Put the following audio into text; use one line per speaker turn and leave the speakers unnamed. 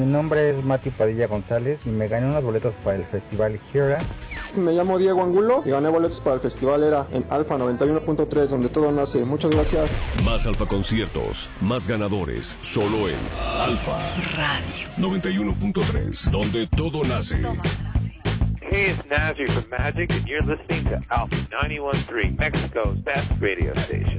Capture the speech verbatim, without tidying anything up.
Mi nombre es Mati Padilla González y me gané unos boletos para el festival Hera.
Me llamo Diego Angulo y gané boletos para el festival Hera en Alfa noventa y uno punto tres, donde todo nace. Muchas gracias.
Más Alfa conciertos, más ganadores, solo en Alfa Radio noventa y uno punto tres, donde todo nace.
Hey, it's Nazir from Magic, and you're listening to Alpha ninety-one point three, Mexico's best radio station.